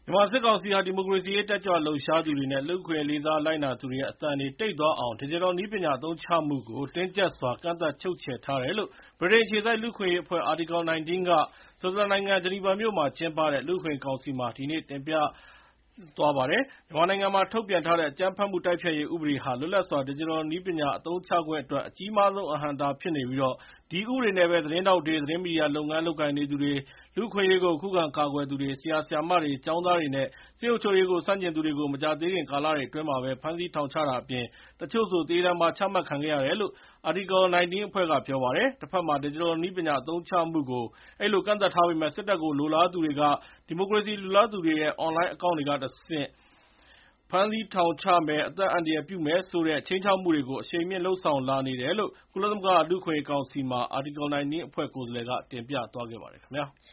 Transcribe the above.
မြန်မာစစ်ကောင်စီဟာ ဒီမိုကရေစီရေးတက်ကြွလှုပ်ရှားသူတွေနဲ့ လူ့အခွင့်အရေးလေးစားလိုက်နာသူတွေရဲ့ အသံတွေတိတ်သွားအောင် ဒစ်ဂျစ်တယ်နည်းပညာအသုံးချမှုကို တင်းကြပ်စွာ ကန့်သတ်ချုပ်ချယ်ထားတယ်လို့ ဗြိတိန်အခြေစိုက် လူ့အခွင့်အရေးအဖွဲ့ Article 19 က ဆွစ်ဇာလန်နိုင်ငံ ဂျနီဗာမြို့မှာကျင်းပတဲ့ လူ့အခွင့်အရေးကောင်စီမှာ ဒီနေ့ တင်ပြသွားပါတယ်။ မြန်မာနိုင်ငံမှာ ထုတ်ပြန်ထားတဲ့ အကြမ်းဖက်မှုတိုက်ဖျက်ရေးဥပဒေဟာ လွတ်လပ်စွာ ဒစ်ဂျစ်တယ်နည်းပညာအသုံးချခွင့်အတွက် အကြီးမားဆုံး အဟန့်အတားဖြစ်နေပြီး ဒီဥပဒေနဲ့ပဲ သတင်းထောက်တွေ၊ သတင်းမီဒီယာလုပ်ငန်းလုပ်ကိုင်နေသူတွေ၊ လူ့အခွင့်အရေးကို ခုခံကာကွယ်သူတွေ၊ ဆရာ ဆရာမတွေ၊ ကျောင်းသားတွေနဲ့ စစ်အုပ်ချုပ်ရေးကို ဆန့်ကျင်သူတွေကို မကြာသေးခင်ကာလတွေအတွင်းမှာပဲ ဖမ်းဆီးထောင်ချတာအပြင် တချို့ဆို သေဒဏ်ပါ ချမှတ်ခံခဲ့ရတယ်လို့ Article 19 အဖွဲ့က ပြောပါတယ်။ တဘက်မှာ ဒစ်ဂျစ်တယ်နည်းပညာအသုံးချမှုကို အဲဒီလို ကန့်သတ်ထားပေမယ့် စစ်တပ်ကိုလိုလားသူတွေက ဒီမိုကရေစီလိုလားသူတွေရဲ့ အွန်လိုင်းအကောင့်တွေကတဆင့် ဖမ်းဆီးထောင်ချမယ်၊ အသက်အန္တရာယ်ပြုမယ်ဆိုတဲ့ ခြိမ်းခြောက်မှုတွေကို အရှိန်မြှင့်လုပ်ဆောင်လာနေတယ်လို့ ကုလသမဂ္ဂလူ့အခွင့်အရေးကောင်စီမှာ Article 19 အဖွဲ့ ကိုယ်စားလှယ်က တင်ပြသွားပါတယ်ခင်ဗျာ။